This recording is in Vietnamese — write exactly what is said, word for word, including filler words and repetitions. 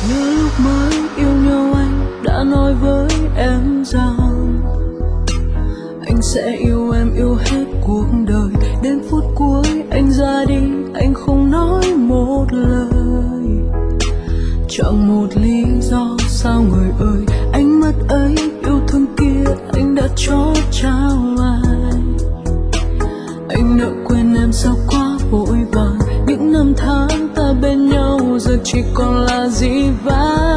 Như lúc mới yêu nhau anh đã nói với em rằng anh sẽ yêu em yêu hết cuộc đời. Đến phút cuối anh ra đi, anh không nói một lời. Chẳng một lý do sao người ơi, ánh mắt ấy yêu thương kia anh đã cho trao ai. Anh nỡ quên em sao quá vội vàng, những năm tháng ta bên nhau giờ chỉ còn là dĩ vãng.